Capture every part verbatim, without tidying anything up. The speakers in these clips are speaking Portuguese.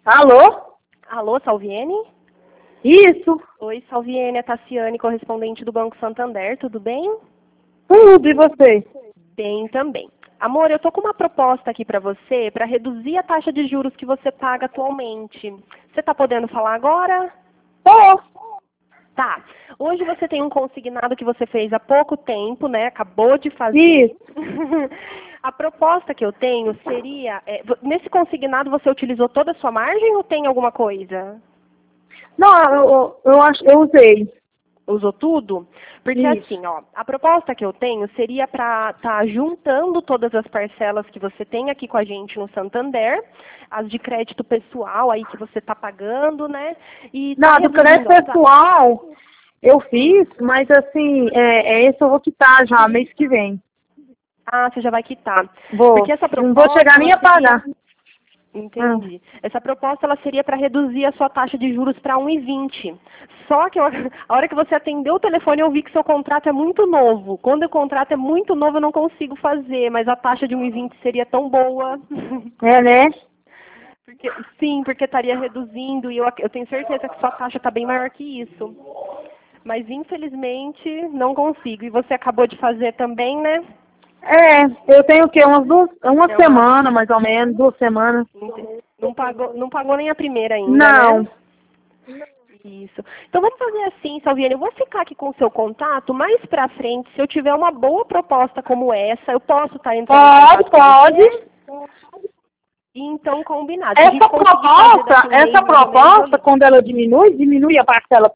Alô? Alô, Salviene? Isso. Oi, Salviene, é Tassiane, correspondente do Banco Santander, tudo bem? Tudo, e você? Bem também. Amor, eu tô com uma proposta aqui para você para reduzir a taxa de juros que você paga atualmente. Você tá podendo falar agora? Tô. Tá. Hoje você tem um consignado que você fez há pouco tempo, né? Acabou de fazer. Isso. A proposta que eu tenho seria... é, nesse consignado você utilizou toda a sua margem ou tem alguma coisa? Não, eu, eu, eu acho, eu usei. Usou tudo? Porque Isso. assim, ó, a proposta que eu tenho seria para estar tá juntando todas as parcelas que você tem aqui com a gente no Santander, as de crédito pessoal aí que você está pagando, né? E tá Não, do crédito reduzindo a ta- pessoal eu fiz, mas assim, é, é esse eu vou quitar já, mês que vem. Ah, você já vai quitar. Vou. Porque essa Não vou proposta chegar nem ela a pagar. seria... Entendi. Essa proposta ela seria para reduzir a sua taxa de juros para um vírgula vinte. Só que eu- a hora que você atendeu o telefone eu vi que seu contrato é muito novo. Quando o contrato é muito novo eu não consigo fazer, mas a taxa de um vírgula vinte seria tão boa. É, né? Porque, sim, porque estaria reduzindo e eu, ac- eu tenho certeza que sua taxa está bem maior que isso. Mas infelizmente não consigo. E você acabou de fazer também, né? É, eu tenho o quê? Umas duas, uma É uma, semana, mais ou menos, duas semanas. não pagou, não pagou nem a primeira ainda, Não. né? Isso. Então vamos fazer assim, Salviane, eu vou ficar aqui com o seu contato, mais pra frente, se eu tiver uma boa proposta como essa, eu posso estar entrando em Pode, contato com você. pode. E então combinado. Se a Essa gente conseguir fazer proposta, daqui um mês essa mais ou menos, eu proposta, ligo. quando ela diminui, diminui a parcela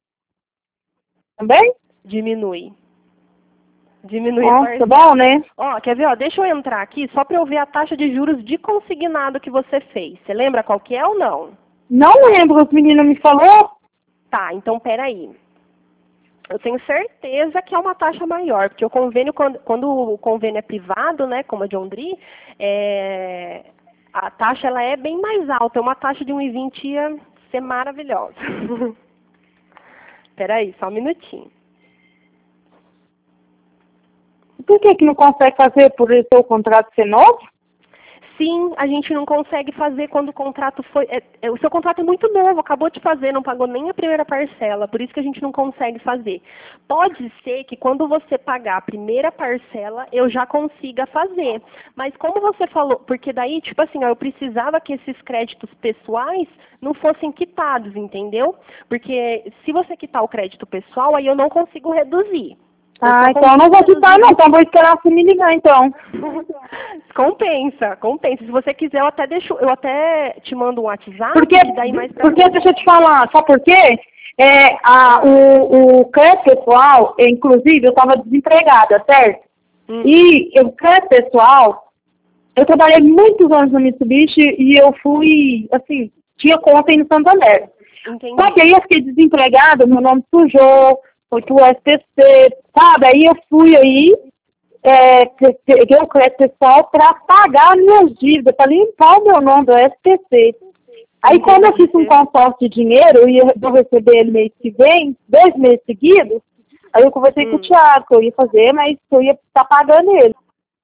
também? Diminui. Diminui a Nossa, parcela. bom, né? Ó, quer ver, ó, deixa eu entrar aqui só para eu ver a taxa de juros de consignado que você fez. Você lembra qual que é ou não? Não lembro, os meninos me falou. Tá, então peraí. Eu tenho certeza que é uma taxa maior, porque o convênio, quando, quando o convênio é privado, né, como a de Ondri, é, a taxa ela é bem mais alta. Uma taxa de um vírgula vinte ia ser maravilhosa. Peraí, só um minutinho. Por que que não consegue fazer por esse seu contrato ser novo? Sim, a gente não consegue fazer quando o contrato foi... é- é- o seu contrato é muito novo, acabou de fazer, não pagou nem a primeira parcela, por isso que a gente não consegue fazer. Pode ser que quando você pagar a primeira parcela, eu já consiga fazer. Mas como você falou, porque daí, tipo assim, ó, eu precisava que esses créditos pessoais não fossem quitados, entendeu? Porque se você quitar o crédito pessoal, aí eu não consigo reduzir. Eu Ah, só então eu não consigo vou quitar reduzir não, então eu vou esperar você me ligar então. Compensa, compensa. Se você quiser, eu até deixo, eu até te mando um WhatsApp, Porque, e daí mais pra porque frente. deixa eu te falar, sabe por quê? É, a, o, o crédito pessoal, inclusive, eu estava desempregada, certo? Hum, E o crédito pessoal, eu trabalhei muitos anos no Mitsubishi e eu fui, assim, tinha conta aí no Santander. entendi. Só que aí eu fiquei desempregada, meu nome sujou, foi pro S P C, sabe? Aí eu fui aí, é, pe- peguei o crédito pessoal para pagar minhas dívidas, para limpar o meu nome do S P C. Aí quando eu fiz um consórcio de dinheiro, eu ia vou receber ele mês que vem, dois meses seguidos, aí eu conversei com o Hum. Thiago, que eu ia fazer, mas que eu ia estar pagando ele.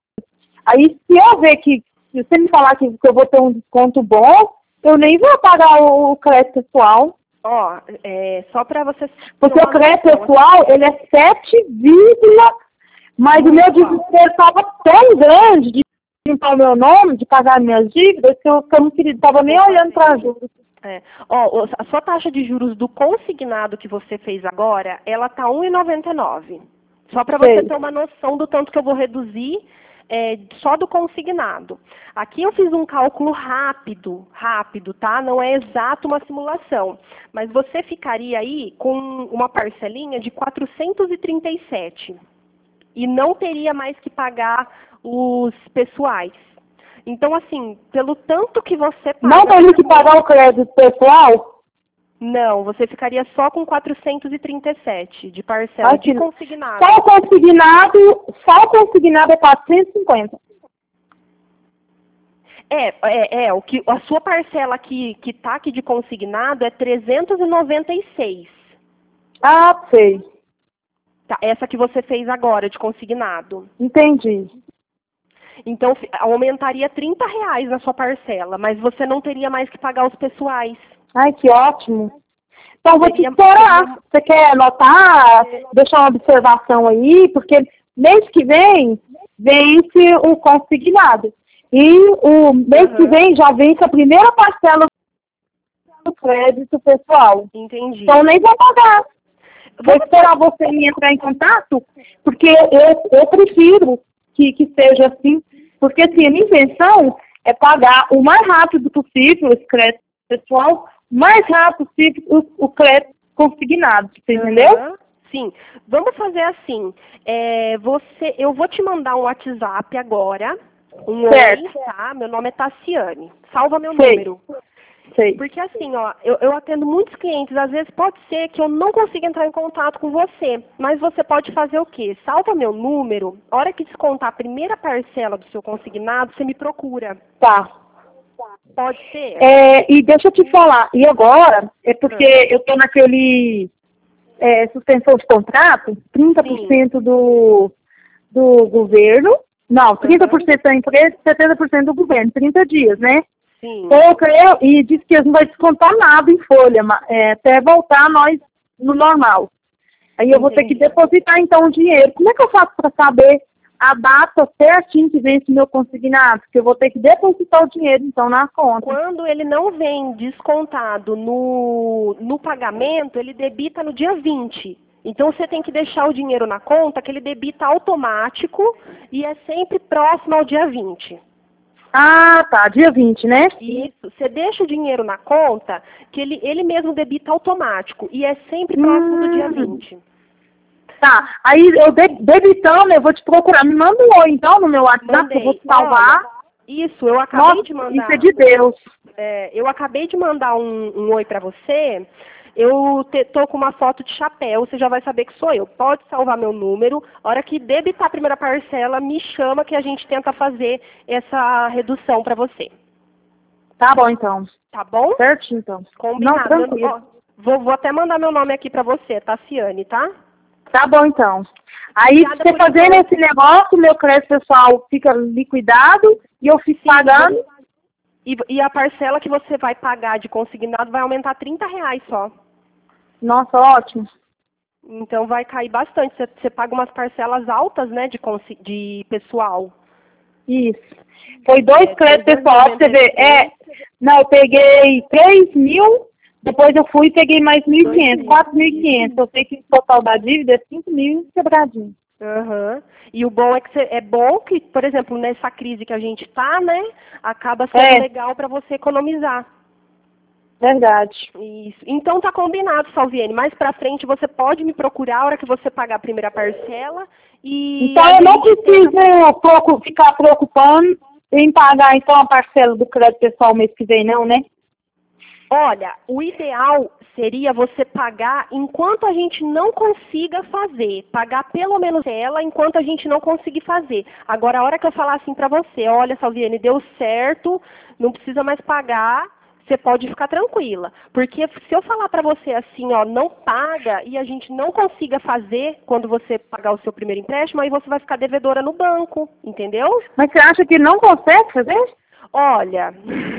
Aí se eu ver que, se você me falar que, que eu vou ter um desconto bom, eu nem vou pagar o, o crédito pessoal. Ó, é, só para você ter Porque o uma crédito noção, pessoal, ele é sete vírgula, mas o meu Muito alto. desespero estava tão grande de limpar o meu nome, de pagar minhas dívidas, que eu, que eu não queria, estava nem olhando para juros. É. Ó, o- a sua taxa de juros do consignado que você fez agora, ela tá um vírgula noventa e nove. Só para você Sei. ter uma noção do tanto que eu vou reduzir é, só do consignado. Aqui eu fiz um cálculo rápido, rápido, tá? Não é exato uma simulação. Mas você ficaria aí com uma parcelinha de quatrocentos e trinta e sete. E não teria mais que pagar os pessoais. Então, assim, pelo tanto que você paga... Não tenho que pagar o crédito pessoal? Não, você ficaria só com quatrocentos e trinta e sete de parcela Ai, de que... consignado. Só o consignado, só o consignado é quatrocentos e cinquenta. É, é, é, o que, a sua parcela aqui, que tá aqui de consignado é trezentos e noventa e seis. Ah, sei. Tá, essa que você fez agora, de consignado. Entendi. Então fi- aumentaria trinta reais na sua parcela, mas você não teria mais que pagar os pessoais. Ai, que ótimo. Então, vou te Seria, esperar. seria, Você quer anotar, deixar uma observação aí? Porque mês que vem, vence o consignado. E o mês que Aham. vem já vence a primeira parcela do crédito pessoal. Entendi. Então, nem vou pagar. Vou Vamos esperar você me entrar em contato, porque eu, eu prefiro que, que seja assim, porque assim, a minha intenção é pagar o mais rápido possível esse crédito pessoal, o mais rápido possível o, o crédito consignado, você entendeu? Aham. Sim. Vamos fazer assim. É, você, eu vou te mandar um WhatsApp agora. Um Certo. oi, tá? Meu nome é Tassiane. Salva meu Sei. número. Sei. Porque assim, ó, eu, eu atendo muitos clientes, às vezes pode ser que eu não consiga entrar em contato com você, mas você pode fazer o quê? Salva meu número, a hora que descontar a primeira parcela do seu consignado, você me procura. Tá. Pode ser? É, e deixa eu te falar, e agora, é porque Ah. eu tô naquele é, suspensão de contrato, trinta por cento do, do governo, não, trinta por cento da empresa e setenta por cento do governo, trinta dias, né? Sim. Então, eu creio, e diz que não vai descontar nada em folha, ma- é, até voltar nós no normal. Aí eu vou ter que Entendi. depositar então o dinheiro. Como é que eu faço para saber a data certinho que vence o meu consignado? Porque eu vou ter que depositar o dinheiro então na conta. Quando ele não vem descontado no, no pagamento, ele debita no dia vinte. Então você tem que deixar o dinheiro na conta, que ele debita automático e é sempre próximo ao dia vinte. Ah, tá, dia vinte, né? Isso, você deixa o dinheiro na conta, que ele, ele mesmo debita automático e é sempre próximo do dia Hum. vinte. Tá, aí eu de- debitando, eu vou te procurar. Me manda um oi então no meu WhatsApp, que eu vou te salvar. Olha, isso, eu acabei Nossa, de mandar. isso é de Deus. É, eu acabei de mandar um, um oi pra você. Eu te, tô com uma foto de chapéu, você já vai saber que sou eu. Pode salvar meu número. A hora que debitar a primeira parcela, me chama que a gente tenta fazer essa redução pra você. Tá bom então. Tá bom? Certinho então. Combinado. Não, tranquilo. Meu- ó, vou, vou até mandar meu nome aqui pra você, Tassiane, tá? Tá bom então. Aí, Obrigada você por fazendo enquanto. esse negócio, meu crédito pessoal fica liquidado e eu fico pagando. E, e a parcela que você vai pagar de consignado vai aumentar trinta reais só. Nossa, ótimo. Então vai cair bastante. Você, você paga umas parcelas altas, né, de, consi- de pessoal. Isso. Foi dois É, créditos trezentos e pessoal, noventa você e vê. É, não, eu peguei três mil, depois eu fui e peguei mais mil e quinhentos, quatro mil e quinhentos. Eu sei que o total da dívida é cinco mil e quebradinho. Aham. E o bom é que você, é bom que, por exemplo, nessa crise que a gente tá, né, acaba sendo É. legal para você economizar. Verdade. Isso. Então tá combinado, Salviene. Mais pra frente você pode me procurar a hora que você pagar a primeira parcela e Então aí eu a não gente preciso tenta- preocu- ficar preocupando em pagar então a parcela do crédito pessoal mês que vem, não, né? Olha, o ideal seria você pagar enquanto a gente não consiga fazer. Pagar pelo menos ela enquanto a gente não conseguir fazer. Agora, a hora que eu falar assim pra você, olha, Salviane, deu certo, não precisa mais pagar, você pode ficar tranquila. Porque se eu falar pra você assim, ó, não paga e a gente não consiga fazer quando você pagar o seu primeiro empréstimo, aí você vai ficar devedora no banco, entendeu? Mas você acha que não consegue fazer? Olha,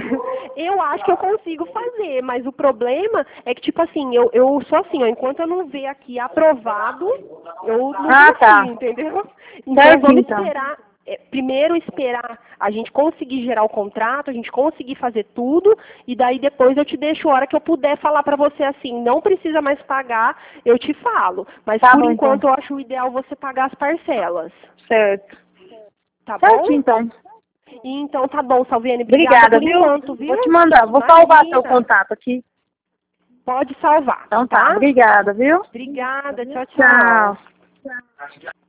eu acho que eu consigo fazer, mas o problema é que, tipo assim, eu, eu sou assim, ó, enquanto eu não ver aqui aprovado, eu não Ah, confio, tá. entendeu? Então Certo, vamos então. esperar, é, primeiro esperar a gente conseguir gerar o contrato, a gente conseguir fazer tudo, e daí depois eu te deixo a hora que eu puder falar pra você assim, não precisa mais pagar, eu te falo. Mas Tá por bom, enquanto então. eu acho o ideal você pagar as parcelas, Certo. tá bom? Certo, então. Então tá bom, Salviane. Obrigada, Obrigada, por viu? enquanto, viu? Vou te mandar, vou salvar seu Imagina. contato aqui. Pode salvar, Então tá, tá? obrigada, viu? Obrigada, tchau, tchau. Tchau.